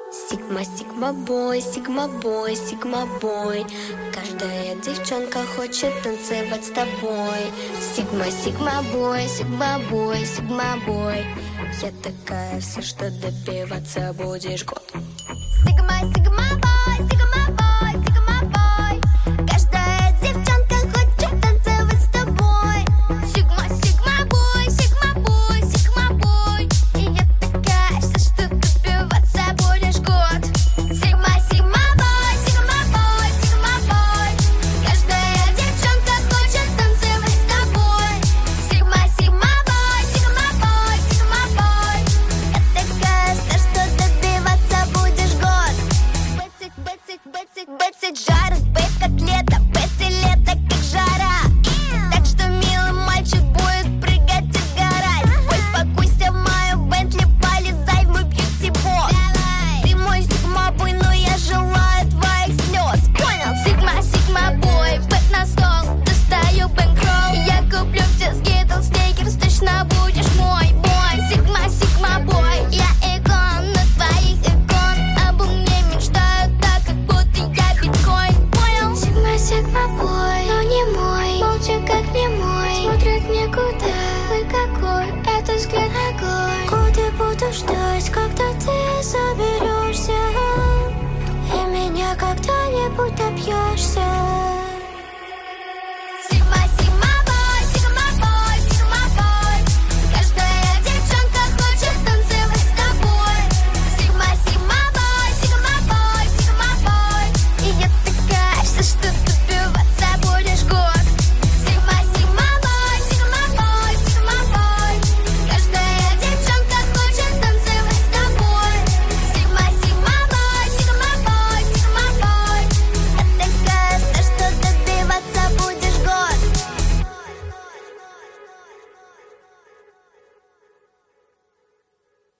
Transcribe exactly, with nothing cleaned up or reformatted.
Сигма, сигма бой, сигма бой, сигма бой. Каждая девчонка хочет танцевать с тобой. Сигма, сигма бой, сигма бой, сигма бой. Я такая, все, что добиваться будешь год. Сигма, сигма бой, сигма бой.